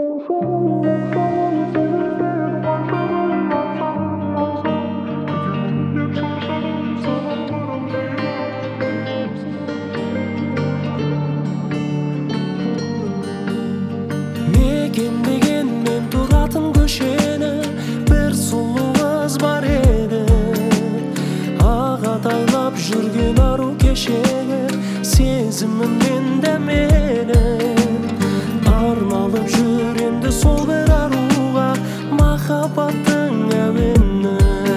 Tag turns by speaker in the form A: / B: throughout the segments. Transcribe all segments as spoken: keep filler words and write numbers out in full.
A: Мекендеген мен тұратын көшені бір сұлу қыз бар еді. Ағатайлап жүрген ару кешегі сезімімнен дәменіп арналып жүр енді сол бір аруға махаббаттың әуені.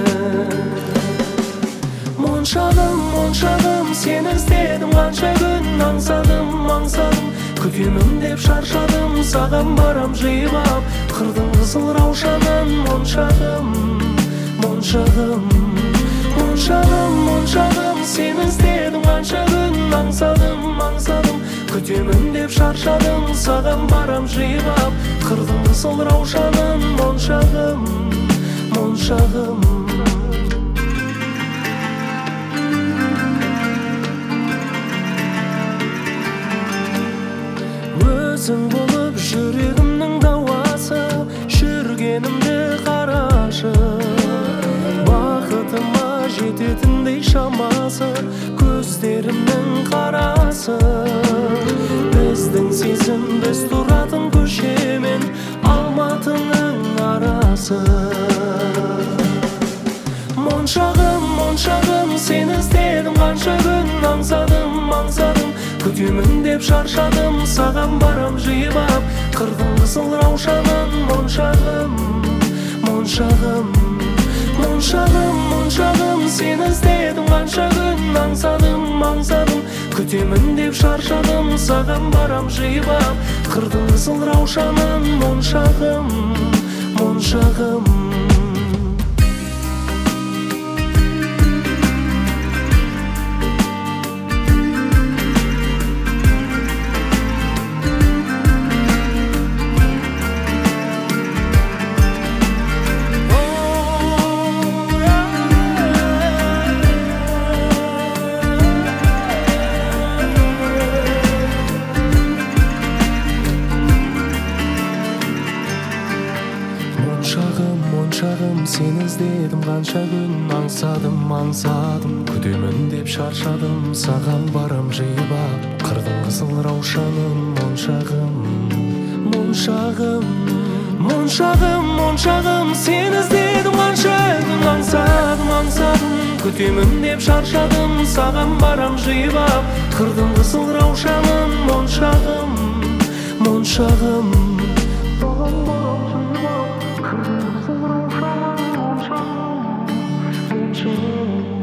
A: Моншағым, моншағым, сені іздедім қанша күн, аңсадым, аңсадым, күтемін деп шаршадым, саған барам жиып қырдың қызыл раушанын. Моншағым, моншағым, моншағым, моншағым, сені іздедім қанша күн, аңсадым, аңсадым, күтемін деп шаршадым, саған барам жиып қырдың қызыл раушанын. Моншағым, моншағым, өзің болып жүрегімнің дауасы, жүргенімді қарашы, бақытыма жететіндей шамасы көздерімнің қарасы. Біздің сезім біз тұратын көше мен Алматының арасы. Моншағым, моншағым, сені іздедім қанша күн, аңсадым, аңсадым, күтемін деп шаршадым, саған барам жиып қырдың қызыл раушанын. Моншағым, моншағым, моншағым, моншағым, сені іздедім қанша күн, аңсадым, аңсадым, күтемін деп шаршадым, саған барам жиып қырдың қызыл раушанын. Моншағым, моншағым, моншағым, сені іздедім қанша күн, аңсадым, аңсадым, күтемін деп шаршадым, саған барам жиып қырдың қызыл раушанын. Моншағым, моншағым, моншағым, моншағым, сені іздедім қанша күн, аңсадым, аңсадым, күтемін деп шаршадым, саған барам жиып қырдың қызыл раушанын. Моншағым, моншағым, monşağım, monşağım.